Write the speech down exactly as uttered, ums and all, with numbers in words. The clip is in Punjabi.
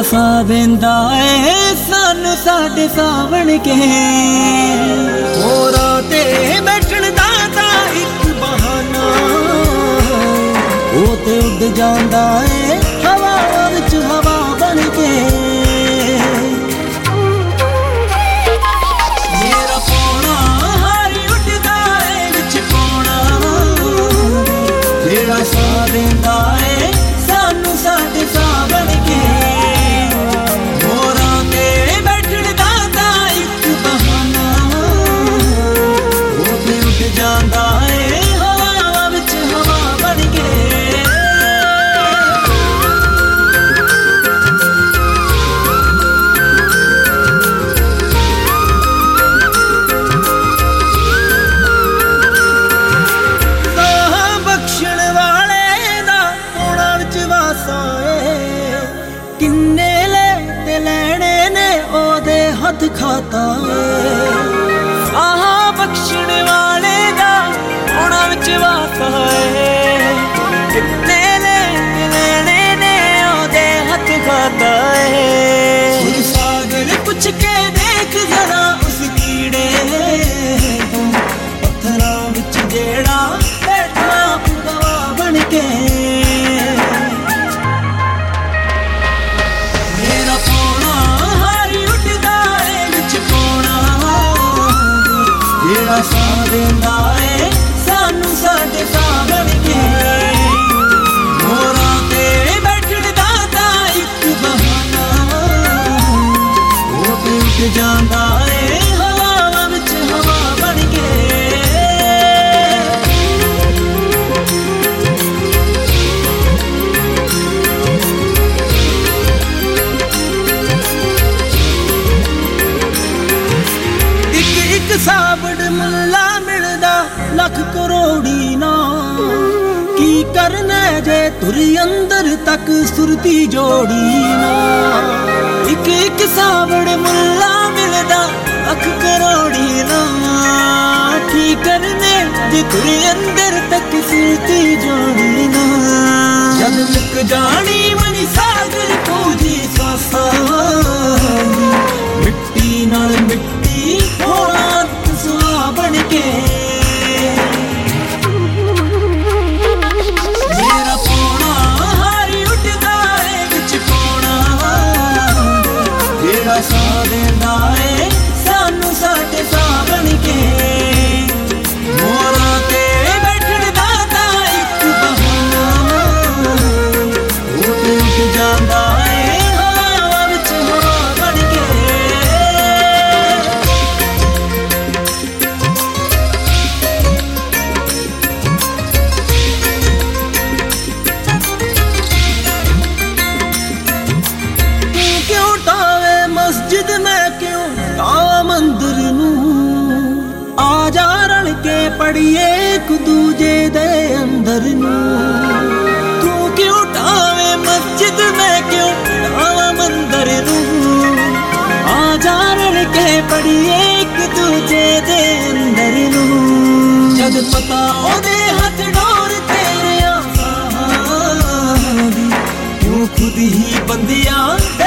ਵਸਾ ਦੇਂਦਾ ਏ ਸਾਨੂੰ ਸਾਡੇ ਸਾਵਣ ਕੇ। ਹੋਰਾਂ ਤੇ ਬੈਠਣ ਦਾ ਤਾਂ ਇੱਕ ਬਹਾਨਾ, ਉਹ ਤੇ ਉੱਡ ਜਾਂਦਾ ਏ ਹਵਾ ਵਿੱਚ ਹਵਾ ਬਣ ਕੇ। ਮੇਰਾ ਪੌਣਾ ਹਾਰੀ ਉੱਡਦਾ ਏ ਵਿੱਚ ਪੌਣਾ, ਜਿਹੜਾ ਸਾ ਦੇਂਦਾ ਏ ਸਾਨੂੰ ਸਾਡੇ ਸਾਵਣ ਕੇ। ਹੋਰਾਂ ਤੇ ਬੈਠਣ ਦਾ ਤਾਂ ਇੱਕ ਬਹਾਨਾ, ਉਹ ਤੇ ਉੱਡ ਜਾਂਦਾ ਏ ਹਵਾ ਵਿੱਚ ਹਵਾ ਬਣ ਕੇ। किन्ने ले ते लैने ने ओदे हथ खाता ए। आहा बख्शण वाले दा होना विच वासा ए। किन्ने ले ते लैने ने ओदे हथ खाता ए। सागर पुछ के देख जरा उस कीड़े तू, पत्थरां विच जेड़ा बैठा गवा बन के। ਜਿਹੜਾ ਸਾ ਦੇਂਦਾ ਏ ਸਾਨੂੰ ਸਾਡੇ ਸਾਵਣ ਕੇ। ਹੋਰਾਂ ਤੇ ਬੈਠਣ ਦਾ ਤਾਂ ਇੱਕ ਬਹਾਨਾ, ਉਹ ਤੇ ਉੱਡ ਜਾਂਦਾ ਏ ਹਵਾ ਵਿੱਚ ਹਵਾ ਬਣ ਕੇ। ਸਾਵਣ ਮੁੱਲਾ ਮਿਲਦਾ ਲੱਖ ਕਰੋੜੀ ਨਾ, ਕੀ ਕਰਨਾ ਜੇ ਤੁਰੀ ਅੰਦਰ ਤੱਕ ਸੁਰਤੀ ਜੋੜੀ ਨਾ। ਇੱਕ ਇੱਕ ਸਾਵਣ ਮੁੱਲਾ ਮਿਲਦਾ ਲੱਖ ਕਰੋੜੀ ਨਾ, ਕੀ ਕਰਨੇ ਜੇ ਤੁਰੀ ਅੰਦਰ ਤੱਕ ਸੁਰਤੀ ਜੋੜੀ ਨਾ। ਜਦ ਮੁੱਕ ਜਾਣੀ ਮਨੀ ਸਾਗਰ ਪੂਜੀ ਸਾਸਾਂ, ਮਿੱਟੀ ਨਾਲ ਮਿੱਟੀ ਹੋਣਾ बन के। मेरा पौना हारी उठदा ए विच पौना, जेड़ा सा देंदा ए सानू साडे सावण के। होरां ते बैठण दा तां इक बहाना, वो ते उठ जांदा ए हवा विच हवा बन के। मस्जिद में क्यों आ मंदिर नू, आ जा रल के पढ़िए एक दूजे दे अंदर नू। तू क्यों ठावे मस्जिद में क्यों आ मंदिर नू, आ जा रल के पढ़िए एक दूजे दे अंदर नू। जद पता ओदे हथ डोर तेरे आसां दी, क्यों खुद ही बंदियां